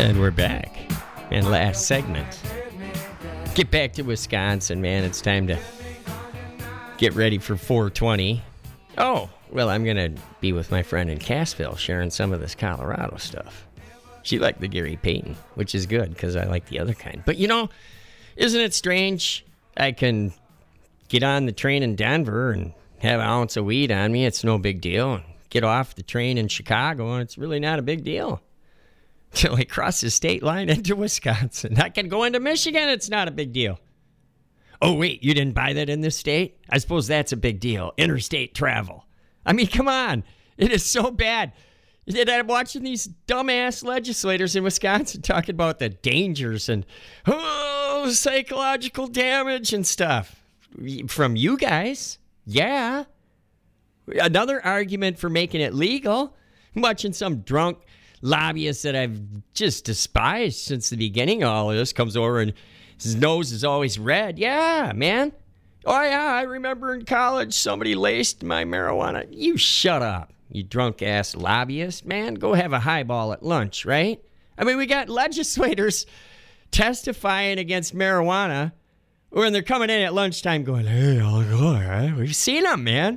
And we're back. And last segment. Get back to Wisconsin, man. It's time to get ready for 420. Oh, well, I'm going to be with my friend in Cassville sharing some of this Colorado stuff. She liked the Gary Payton, which is good because I like the other kind. But, you know, isn't it strange? I can get on the train in Denver and have an ounce of weed on me. It's no big deal. And get off the train in Chicago, and it's really not a big deal. Till I cross the state line into Wisconsin. I can go into Michigan. It's not a big deal. Oh, wait, you didn't buy that in this state? I suppose that's a big deal. Interstate travel. I mean, come on. It is so bad. And I'm watching these dumbass legislators in Wisconsin talking about the dangers and psychological damage and stuff. From you guys. Yeah. Another argument for making it legal. I'm watching some drunk lobbyist that I've just despised since the beginning of all of this comes over and his nose is always red. Yeah, man. Oh, yeah, I remember in college somebody laced my marijuana. You shut up, you drunk-ass lobbyist, man. Go have a highball at lunch, right? I mean, we got legislators testifying against marijuana when they're coming in at lunchtime going, hey, I'll go, all right? We've seen them, man.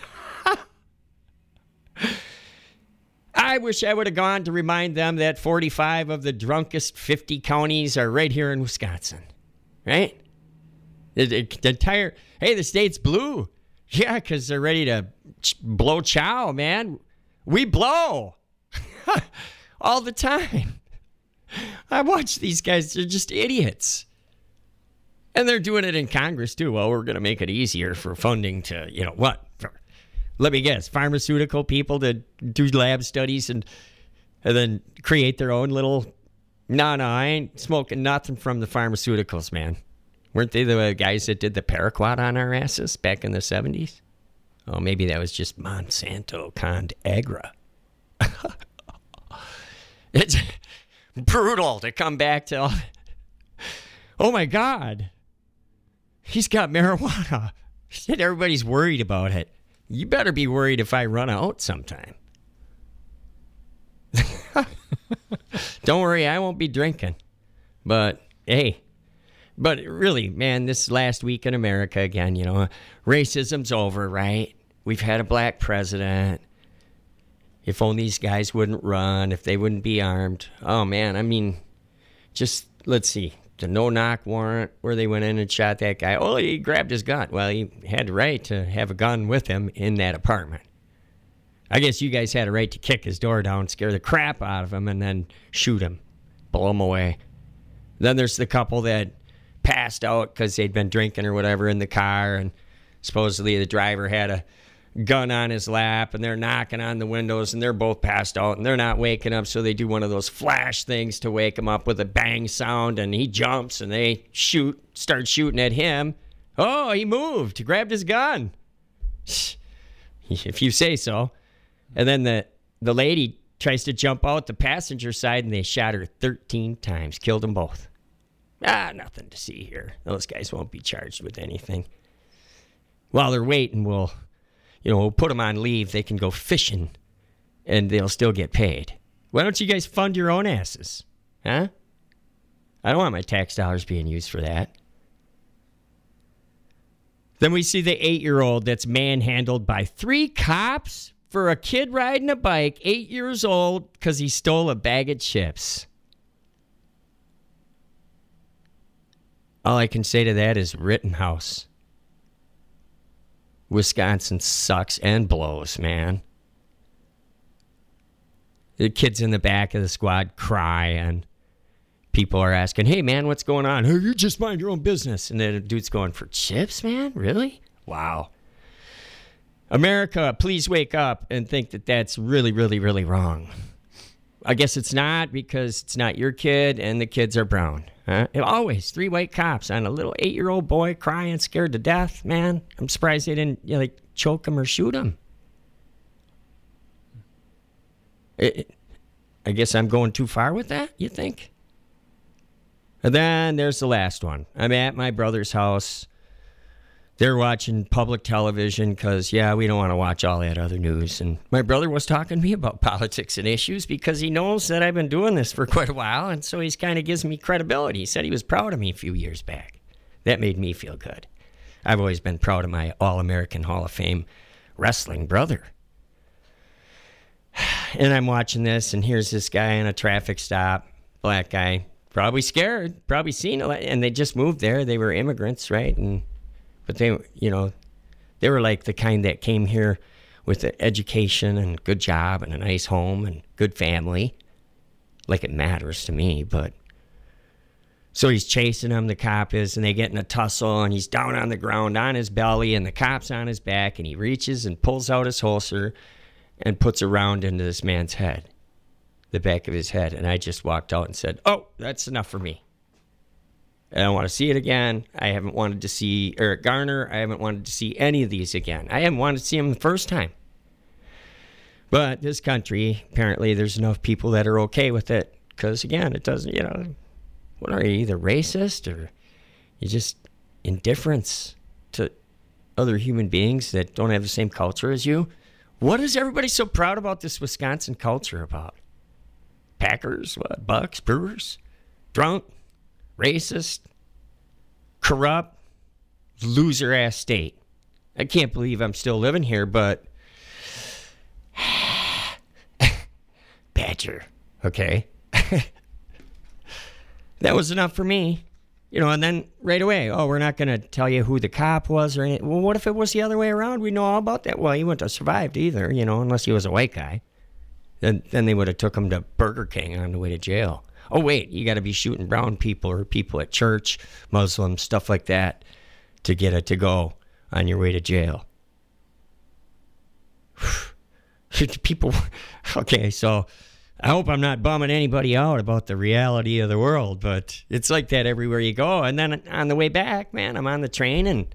I wish I would have gone to remind them that 45 of the drunkest 50 counties are right here in Wisconsin, right? The entire, hey, the state's blue. Yeah, because they're ready to blow chow, man. We blow all the time. I watch these guys. They're just idiots. And they're doing it in Congress, too. Well, we're going to make it easier for funding to, you know, what? Let me guess, pharmaceutical people to do lab studies and then create their own little... No, I ain't smoking nothing from the pharmaceuticals, man. Weren't they the guys that did the paraquat on our asses back in the 70s? Oh, maybe that was just Monsanto ConAgra. It's brutal to come back to... Oh, my God. He's got marijuana. Everybody's worried about it. You better be worried if I run out sometime. Don't worry, I won't be drinking. But, hey, but really, man, this last week in America again, you know, racism's over, right? We've had a black president. If only these guys wouldn't run, if they wouldn't be armed. Oh, man, I mean, just, let's see. The no-knock warrant where they went in and shot that guy. Oh, he grabbed his gun. Well, he had the right to have a gun with him in that apartment. I guess you guys had a right to kick his door down, scare the crap out of him, and then shoot him, blow him away. Then there's the couple that passed out because they'd been drinking or whatever in the car, and supposedly the driver had a gun on his lap, and they're knocking on the windows, and they're both passed out, and they're not waking up, so they do one of those flash things to wake him up with a bang sound, and he jumps, and they start shooting at him. Oh, he moved, grabbed his gun. If you say so. And then the lady tries to jump out the passenger side, and they shot her 13 times, killed them both. Nothing to see here. Those guys won't be charged with anything. While they're waiting, we'll put them on leave. They can go fishing, and they'll still get paid. Why don't you guys fund your own asses? Huh? I don't want my tax dollars being used for that. Then we see the 8-year-old that's manhandled by 3 cops for a kid riding a bike, 8 years old, because he stole a bag of chips. All I can say to that is Rittenhouse. Wisconsin sucks and blows, man. The kids in the back of the squad crying. People are asking, hey, man, what's going on? Hey, you just mind your own business. And then the dude's going, for chips, man? Really? Wow. America, please wake up and think that that's really, really, really wrong. I guess it's not because it's not your kid and the kids are brown. Huh? And always 3 white cops on a little 8-year-old boy crying, scared to death, man. I'm surprised they didn't choke him or shoot him. I guess I'm going too far with that, you think? And then there's the last one. I'm at my brother's house. they're watching public television because, we don't want to watch all that other news. And my brother was talking to me about politics and issues because he knows that I've been doing this for quite a while. And so he's kind of gives me credibility. He said he was proud of me a few years back. That made me feel good. I've always been proud of my All-American Hall of Fame wrestling brother. And I'm watching this, and here's this guy in a traffic stop, black guy, probably scared, probably seen it, and they just moved there. They were immigrants, right? But they, they were like the kind that came here with an education and good job and a nice home and good family. Like it matters to me, but... So he's chasing him, the cop is, and they get in a tussle, and he's down on the ground on his belly, and the cop's on his back, and he reaches and pulls out his holster and puts a round into this man's head, the back of his head. And I just walked out and said, oh, that's enough for me. I don't want to see it again. I haven't wanted to see Eric Garner. I haven't wanted to see any of these again. I haven't wanted to see him the first time. But this country, apparently there's enough people that are okay with it. Because, again, it doesn't, what are you, either racist or you just indifference to other human beings that don't have the same culture as you? What is everybody so proud about this Wisconsin culture about? Packers, what, Bucks, Brewers, drunk, racist, corrupt, loser-ass state. I can't believe I'm still living here, but Badger, okay? That was enough for me. And then right away, we're not going to tell you who the cop was or anything. Well, what if it was the other way around? We know all about that. Well, he wouldn't have survived either, unless he was a white guy. Then they would have took him to Burger King on the way to jail. Oh, wait, you got to be shooting brown people or people at church, Muslims, stuff like that, to get it to go on your way to jail. People, okay, so... I hope I'm not bumming anybody out about the reality of the world, but it's like that everywhere you go. And then on the way back, man, I'm on the train and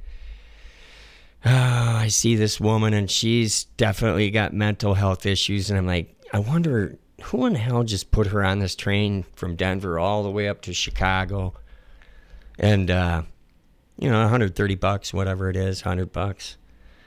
I see this woman and she's definitely got mental health issues. And I'm like, I wonder who in the hell just put her on this train from Denver all the way up to Chicago. And, $130, whatever it is, $100.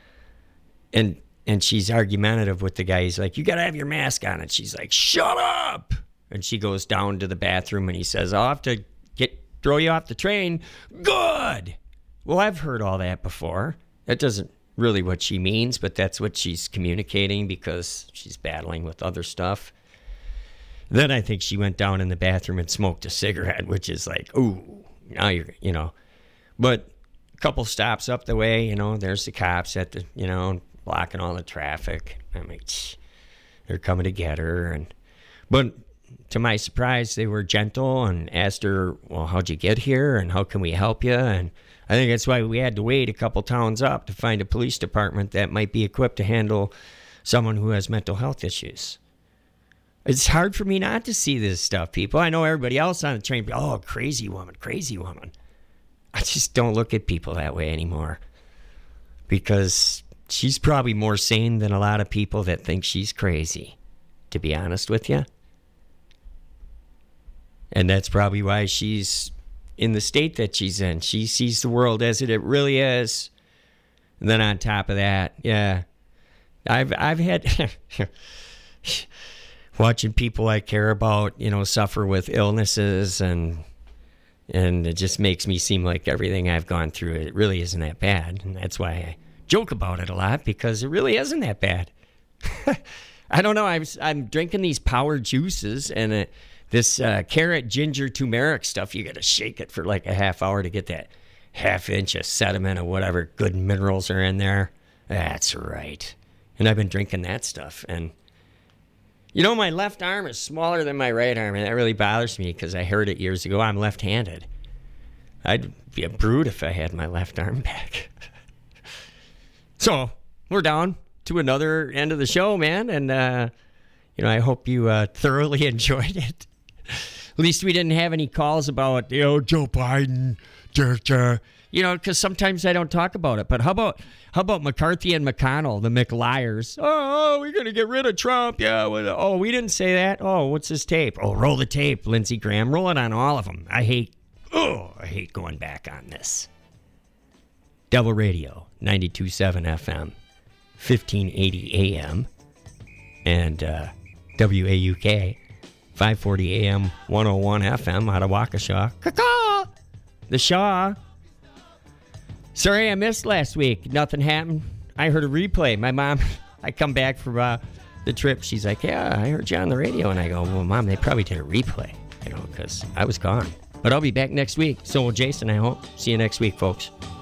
And she's argumentative with the guy. He's like, you got to have your mask on. And she's like, shut up. And she goes down to the bathroom and he says, I'll have to throw you off the train. Good. Well, I've heard all that before. That doesn't really what she means, but that's what she's communicating because she's battling with other stuff. Then I think she went down in the bathroom and smoked a cigarette, which is like, ooh, now you're, But a couple stops up the way, there's the cops at the, blocking all the traffic. I'm like, they're coming to get her. But to my surprise, they were gentle and asked her, well, how'd you get here and how can we help you? And I think that's why we had to wait a couple towns up to find a police department that might be equipped to handle someone who has mental health issues. It's hard for me not to see this stuff, people. I know everybody else on the train, crazy woman. I just don't look at people that way anymore because she's probably more sane than a lot of people that think she's crazy, to be honest with you. And that's probably why she's in the state that she's in. She sees the world as it really is. And then on top of that, I've had watching people I care about, suffer with illnesses and it just makes me seem like everything I've gone through, it really isn't that bad. And that's why I joke about it a lot because it really isn't that bad. I don't know. I'm drinking these power juices and this carrot, ginger, turmeric stuff. You got to shake it for like a half hour to get that half inch of sediment or whatever good minerals are in there. That's right. And I've been drinking that stuff. And, my left arm is smaller than my right arm. And that really bothers me because I heard it years ago. I'm left-handed. I'd be a brute if I had my left arm back. So we're down to another end of the show, man. And, I hope you thoroughly enjoyed it. At least we didn't have any calls about, Joe Biden, because sometimes I don't talk about it. But how about McCarthy and McConnell, the McLiars? Oh, we're going to get rid of Trump. Yeah. Well, we didn't say that. Oh, what's this tape? Oh, roll the tape. Lindsey Graham, roll it on all of them. I hate going back on this. Devil Radio, 92.7 FM, 1580 AM, and WAUK, 540 AM, 101 FM out of Waukesha. Caw-caw! The Shaw. Sorry I missed last week. Nothing happened. I heard a replay. My mom, I come back from the trip. She's like, yeah, I heard you on the radio. And I go, well, Mom, they probably did a replay, because I was gone. But I'll be back next week. So will Jason, I hope. See you next week, folks.